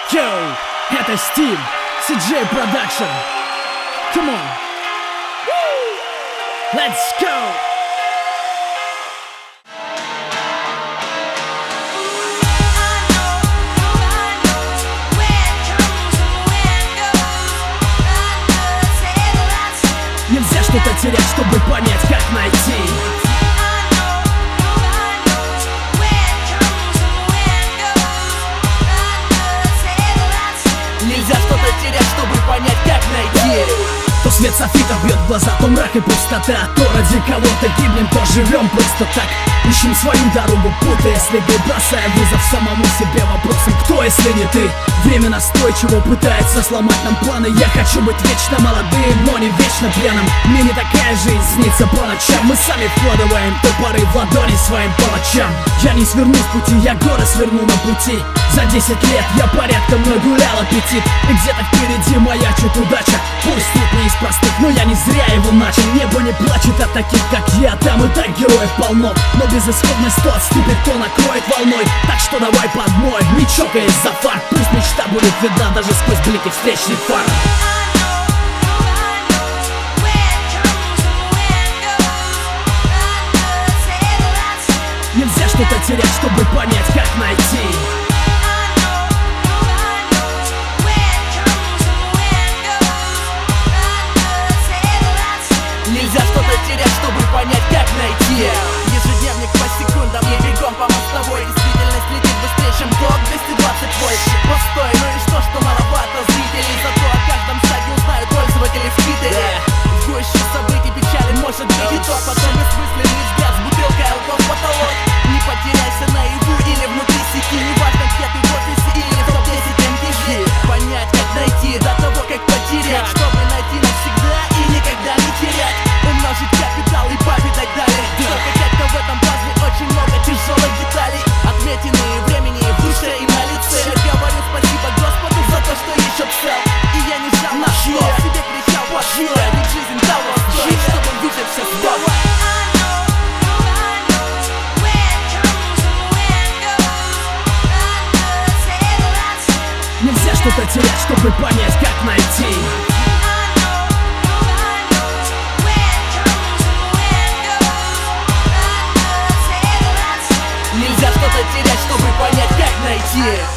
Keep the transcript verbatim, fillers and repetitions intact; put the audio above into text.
Йоу, это Steam, си джей Production. Come on. Let's go. Нельзя что-то терять, чтобы понять, как найти. Нельзя что-то терять, чтобы понять, как найти. То свет софита бьет в глаза, то мрак и пустота. То ради кого-то гибнем, то живем просто так. Ищем свою дорогу, путая следы, бросая вызов самому себе вопросом: кто, если не ты? Время настойчиво пытается сломать нам планы. Я хочу быть вечно молодым, но не вечно пьяным. Мне не такая жизнь снится по ночам. Мы сами вкладываем топоры в ладони своим палачам. Я не сверну с пути, я горы сверну на пути. За десять лет я порядком нагулял аппетит, и где-то впереди маячит удача. Пусть тут не из простых, но я не зря его начал. Небо не плачет от таких, как я. Там и так героев полно, но безысходность то отступит, то накроет волной. Так что давай подмой, не чокаясь за фар. Пусть мечта будет видна даже сквозь блики встречных фар. Нельзя что-то терять, чтобы понять, как найти. Нельзя что-то терять, чтобы понять, как найти. Ежедневник по секундам, и бегом по мостовой. Действительность летит быстрее, чем тот двести двадцать вольт. Постой, ну и что, что маловато зрителей. Зато о каждом шаге узнают пользователи в Твиттере. В гуще событий печали может быть и тот. Потом бессмысленный взгляд с бутылкой алко в потолок. Не потеряйся наяву или внутри сети. Неважно, где ты в офисе или в топ десять эм ти ви. Понять, как найти до того, как потерять, чтобы найти навсегда и никогда не терять. Умножить капитал и повидать далее. Только как-то в этом пазле очень много тяжелых деталей, отметенные времени в душе и на лице. Я говорю спасибо Господу за то, что еще цел. И я не ждал на что, себе кричал плохое. Ведь жизнь того стоит, чтобы выжить все снова. Нельзя что-то терять, чтобы понять, как найти. Нельзя что-то терять, чтобы понять, как найти.